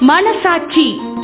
மனசாட்சி.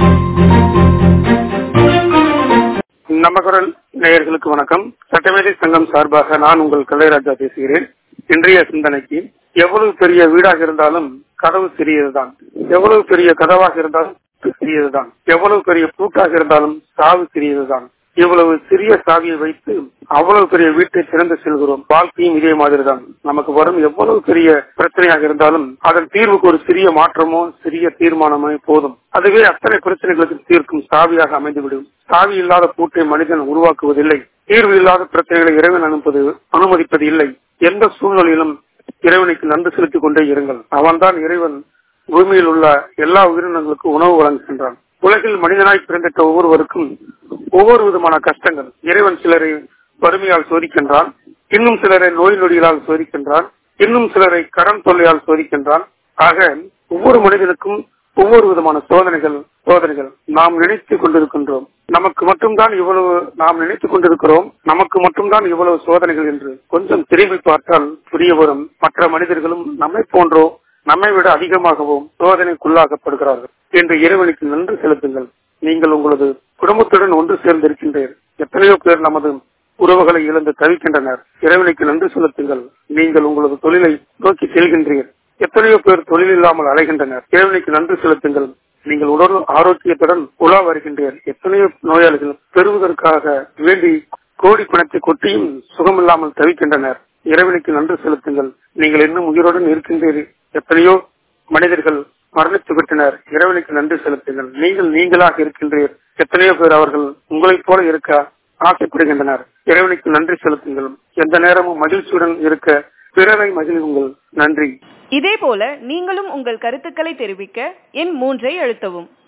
நம்ம குரல் நேயர்களுக்கு வணக்கம். சட்டமேதை சங்கம் சார்பாக நான் உங்கள் கலைராஜா பேசுகிறேன். இன்றைய சிந்தனைக்கு, எவ்வளவு பெரிய வீடாக இருந்தாலும் கதவு சிறியதுதான், எவ்வளவு பெரிய கதவாக இருந்தாலும் சிறியதுதான், எவ்வளவு பெரிய பூட்டாக இருந்தாலும் சாவு சிறியதுதான். இவ்வளவு சிறிய சாவியை வைத்து அவ்வளவு பெரிய வீட்டை திறந்து செல்கிறோம். வாழ்க்கையும் இதே மாதிரிதான். நமக்கு வரும் எவ்வளவு பெரிய பிரச்சனையாக இருந்தாலும் அதன் தீர்வுக்கு ஒரு சிறிய மாற்றமோ சிறிய தீர்மானமோ போதும். அதுவே அத்தனை பிரச்சனைகளுக்கு தீர்க்கும் சாவியாக அமைந்துவிடும். சாவி இல்லாத பூட்டை மனிதன் உருவாக்குவதில்லை. தீர்வு இல்லாத பிரச்சனைகளை இறைவன் அனுமதிப்பது இல்லை. எந்த சூழ்நிலையிலும் இறைவனுக்கு நன்றி செலுத்திக் கொண்டே இருங்கள். அவன்தான் இறைவன் பூமியில் உள்ள எல்லா உயிரினங்களுக்கும் உணவு வழங்குகின்றான். உலகில் மனிதனாய் பிறந்திட்ட ஒவ்வொருவருக்கும் ஒவ்வொரு விதமான கஷ்டங்கள். இறைவன் சிலரை வறுமையால் சோதிக்கின்றான், இன்னும் சிலரை நோய் நொடிகளால் சோதிக்கின்றான், இன்னும் சிலரை கடன் தொல்லையால் சோதிக்கின்றான். ஆக ஒவ்வொரு மனிதனுக்கும் ஒவ்வொரு விதமான சோதனைகள் நாம் நினைத்துக் கொண்டிருக்கின்றோம். நமக்கு மட்டும்தான் இவ்வளவு நாம் நினைத்துக் கொண்டிருக்கிறோம், நமக்கு மட்டும்தான் இவ்வளவு சோதனைகள் என்று கொஞ்சம் திரும்பி பார்த்தால் புரிய வரும். மற்ற மனிதர்களும் நம்மை போன்றோ நம்மை விட அதிகமாகவும் சோதனைக்குள்ளாக்கப்படுகிறார்கள் என்று இறைவனுக்கு நன்றி செலுத்துங்கள். நீங்கள் உங்களது குடும்பத்துடன் ஒன்று சேர்ந்திருக்கின்றீர்கள். எத்தனையோ பேர் நமது உறவுகளை இழந்து தவிக்கின்றனர். இறைவனுக்கு நன்றி செலுத்துங்கள். நீங்கள் உங்களது தொழிலை நோக்கி செல்கின்றீர்கள். எத்தனையோ பேர் தொழில் இல்லாமல் அலைகின்றனர். இறைவனுக்கு நன்றி செலுத்துங்கள். நீங்கள் உடல் ஆரோக்கியத்துடன் உலா வருகின்றீர்கள். எத்தனையோ நோயாளிகள் பெறுவதற்காக வேண்டி கோடி பணத்தை கொட்டியும் சுகமில்லாமல் தவிக்கின்றனர். இறைவனுக்கு நன்றி செலுத்துங்கள். நீங்கள் இன்னும் உயிரோடு இருக்கின்றீர்கள். எத்தனையோ மனிதர்கள் மரணித்து விட்டனர். இறைவனுக்கு நன்றி செலுத்துங்கள். நீங்கள் நீங்களாக இருக்கின்றீர்கள். எத்தனையோ பேர் அவர்கள் உங்களைப் போல இருக்க ஆசைப்படுகின்றனர். இறைவனுக்கு நன்றி செலுத்துங்கள். எந்த நேரமும் மகிழ்ச்சியுடன் இருக்க பிறரை மகிழ்வுங்கள். நன்றி. இதே போல நீங்களும் உங்கள் கருத்துக்களை தெரிவிக்க எண் 3 அழுத்தவும்.